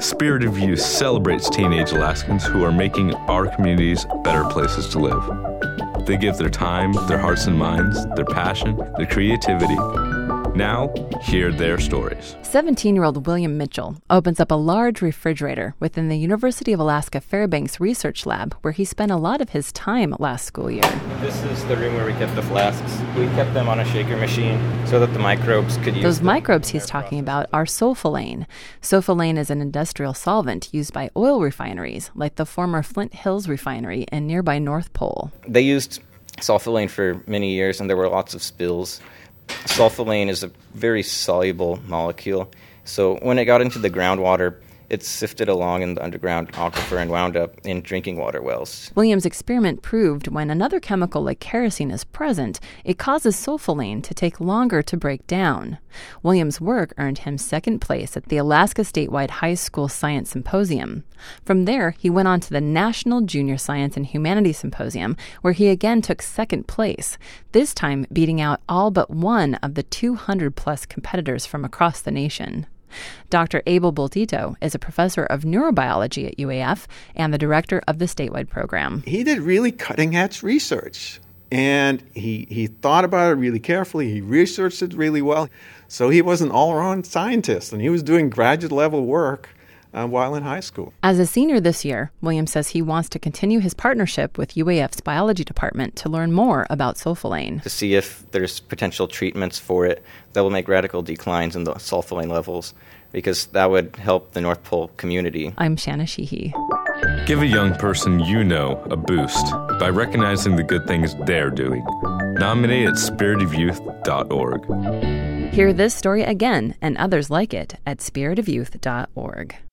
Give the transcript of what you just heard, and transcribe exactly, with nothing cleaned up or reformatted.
Spirit of Youth celebrates teenage Alaskans who are making our communities better places to live. They give their time, their hearts and minds, their passion, their creativity. Now, hear their stories. seventeen-year-old William Mitchell opens up a large refrigerator within the University of Alaska Fairbanks Research Lab, where he spent a lot of his time last school year. This is the room where we kept the flasks. We kept them on a shaker machine so that the microbes could use Those them. microbes he's talking about are sulfolane. Sulfolane is an industrial solvent used by oil refineries, like the former Flint Hills refinery in nearby North Pole. They used sulfolane for many years, and there were lots of spills. Sulfolane is a very soluble molecule, so when it got into the groundwater, it sifted along in the underground aquifer and wound up in drinking water wells. Williams' experiment proved when another chemical like kerosene is present, it causes sulfolane to take longer to break down. Williams' work earned him second place at the Alaska Statewide High School Science Symposium. From there, he went on to the National Junior Science and Humanities Symposium, where he again took second place, this time beating out all but one of the two hundred plus competitors from across the nation. Doctor Abel Bultito is a professor of neurobiology at U A F and the director of the statewide program. He did really cutting-edge research, and he, he thought about it really carefully. He researched it really well. So he was an all-around scientist, and he was doing graduate-level work uh, while in high school. As a senior this year, William says he wants to continue his partnership with U A F's biology department to learn more about sulfolane. To see if there's potential treatments for it that will make radical declines in the sulfolane levels, because that would help the North Pole community. I'm Shanna Sheehy. Give a young person you know a boost by recognizing the good things they're doing. Nominate at spirit of youth dot org. Hear this story again and others like it at spirit of youth dot org.